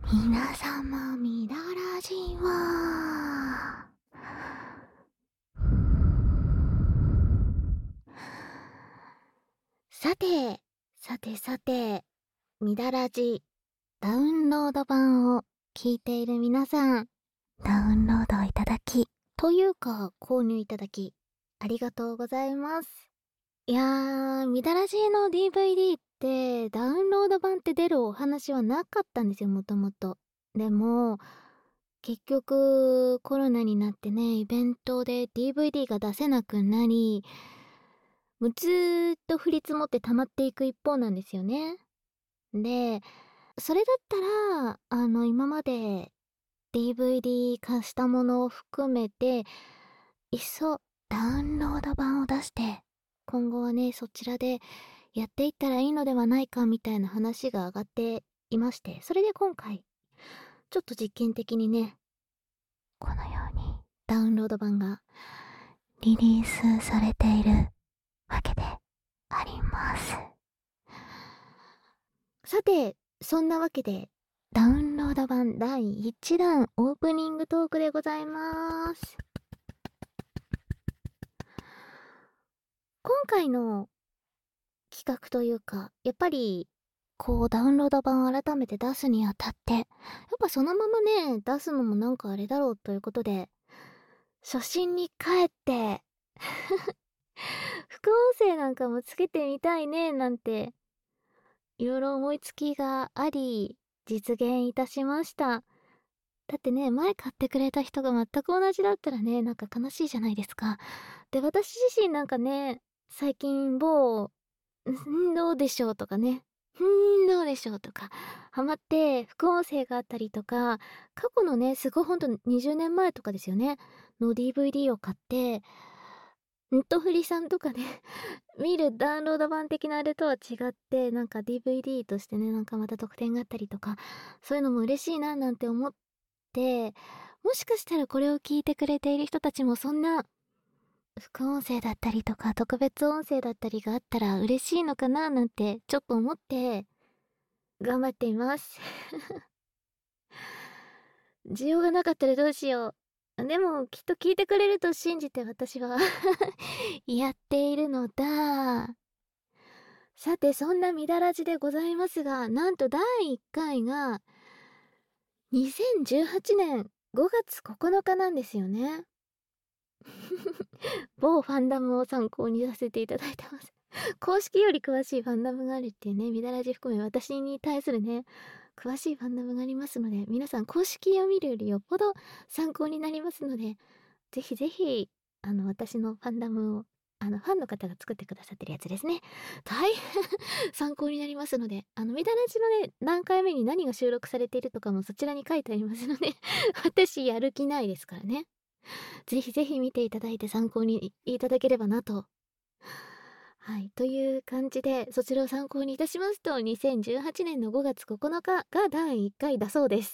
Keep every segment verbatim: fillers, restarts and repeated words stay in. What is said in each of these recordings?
皆様、みだらじは。さて、さてさて、みだらじ、ダウンロード版を聞いている皆さん、ダウンロードいただき、というか、購入いただき、ありがとうございます。いやー、みだらじの ディーブイディー って、ダウンロード版って出るお話はなかったんですよ、もともと。でも、結局、コロナになってね、イベントで ディーブイディー が出せなくなり、もうずーっと降り積もって溜まっていく一方なんですよね。で、それだったら、あの、今まで ディーブイディー 化したものを含めて、いっそダウンロード版を出して、今後はね、そちらでやっていったらいいのではないかみたいな話が上がっていまして、それで今回、ちょっと実験的にね、このようにダウンロード版がリリースされているわけであります。さて、そんなわけで、ダウンロード版だいいちだんオープニングトークでございます。今回の企画というか、やっぱり、こうダウンロード版を改めて出すにあたって、やっぱそのままね、出すのもなんかあれだろうということで、初心に帰って、副音声なんかもつけてみたいね、なんて、いろいろ思いつきがあり、実現いたしました。だってね、前買ってくれた人が全く同じだったらね、なんか悲しいじゃないですか。で、私自身なんかね、最近某、んどうでしょうとかね、んどうでしょうとか、ハマって副音声があったりとか、過去のね、すごいほんとにじゅうねんまえとかですよね、の ディーブイディー を買って、ネットフリさんとかで見るダウンロード版的なあれとは違って、なんか ディーブイディー としてね、なんかまた特典があったりとか、そういうのも嬉しいななんて思って、もしかしたらこれを聞いてくれている人たちもそんな副音声だったりとか特別音声だったりがあったら嬉しいのかななんてちょっと思って頑張っています。需要がなかったらどうしよう。でもきっと聞いてくれると信じて私はやっているのだ。さてそんなみだらじでございますが、なんとだいいっかいがにせんじゅうはちねんごがつここのかなんですよね。某ファンダムを参考にさせていただいてます。公式より詳しいファンダムがあるっていうね、みだらじ含め私に対するね、詳しいファンダムがありますので、皆さん公式を見るよりよっぽど参考になりますので、ぜひぜひ、あの、私のファンダムを、あの、ファンの方が作ってくださってるやつですね。大変参考になりますので、あの、みだらじのね、何回目に何が収録されているとかもそちらに書いてありますので、私やる気ないですからね。ぜひぜひ見ていただいて参考にいただければなと。はい。という感じで、そちらを参考にいたしますと、にせんじゅうはちねんのごがつここのかがだいいっかいだそうです。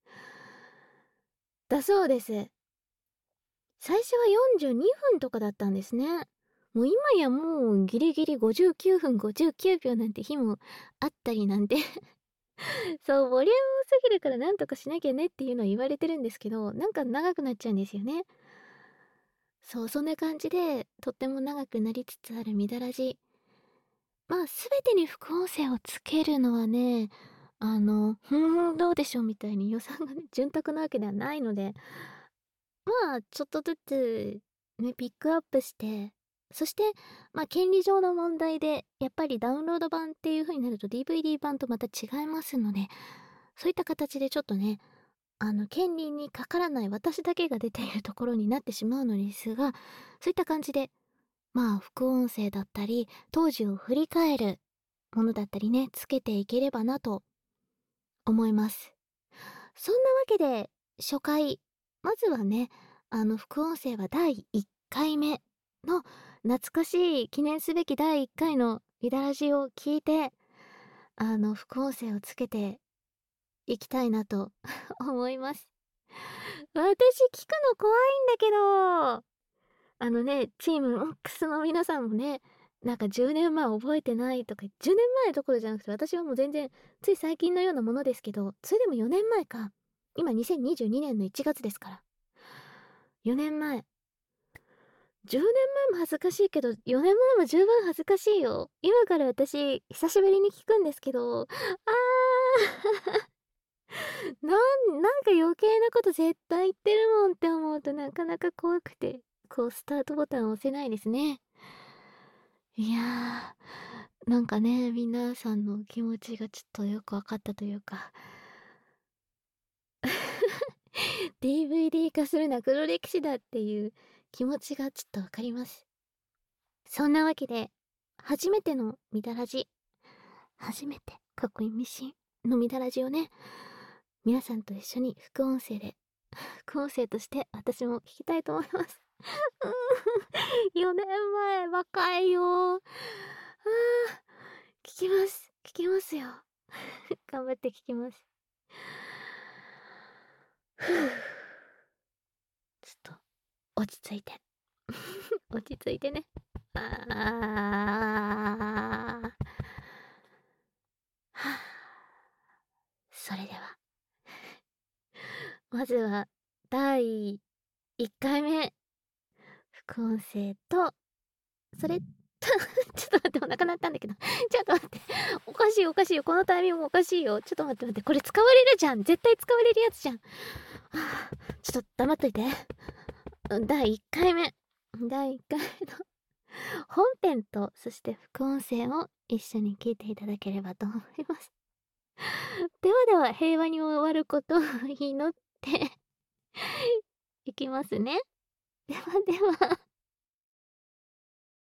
だそうです。最初はよんじゅうにふんとかだったんですね。もう今やもうギリギリごじゅうきゅうふんごじゅうきゅうびょうなんて日もあったりなんてそう、ボリューム多すぎるからなんとかしなきゃねっていうのは言われてるんですけど、なんか長くなっちゃうんですよね。そう、そんな感じで、とっても長くなりつつあるみだらじ。まあ、すべてに副音声をつけるのはね、あの、ふーん、どうでしょうみたいに予算がね、潤沢なわけではないので、まあ、ちょっとずつ、ね、ピックアップして、そして、まあ、権利上の問題で、やっぱりダウンロード版っていう風になると ディーブイディー 版とまた違いますので、そういった形でちょっとね、あの、権利にかからない私だけが出ているところになってしまうのですが、そういった感じで、まあ、副音声だったり、当時を振り返るものだったりね、つけていければなと思います。そんなわけで、初回、まずはね、あの、副音声はだいいっかいめの懐かしい記念すべきだいいっかいのみだらじを聞いて、あの、副音声をつけていきたいなと思います。私聞くの怖いんだけど、あのね、チームオックスの皆さんもね、 なんかじゅうねんまえ覚えてないとか、じゅうねんまえどころじゃなくて、私はもう全然つい最近のようなものですけど、それでもよねんまえか。今にせんにじゅうにねんのいちがつですから。よねんまえ。じゅうねんまえも恥ずかしいけど、よねんまえも十分恥ずかしいよ。今から私、久しぶりに聞くんですけど、あーなん、なんか余計なこと絶対言ってるもんって思うとなかなか怖くて、こうスタートボタンを押せないですね。いやー、なんかね、皆さんの気持ちがちょっとよくわかったというか、ディーブイディー 化するな黒歴史だっていう気持ちがちょっとわかります。そんなわけで、初めてのみだらじ、初めて、かっこいいミシンのみだらじをね、皆さんと一緒に副音声で、副音声として私も聞きたいと思います。よねんまえ、若いよ。あー、聞きます。聞きますよ。頑張って聞きます。ふぅ。ちょっと、落ち着いて。落ち着いてね。あー。はぁ。それでは。まずは、だいいっかいめ。副音声と、それ、ちょっと待って、お腹鳴ったんだけど。ちょっと待って。おかしいおかしいよ。このタイミングおかしいよ。ちょっと待って待って。これ使われるじゃん。絶対使われるやつじゃん。はぁ、ちょっと黙っといて。だいいっかいめ。だいいっかいめの本編と、そして副音声を一緒に聞いていただければと思います。ではでは、平和に終わることを祈っていきますね。ではでは。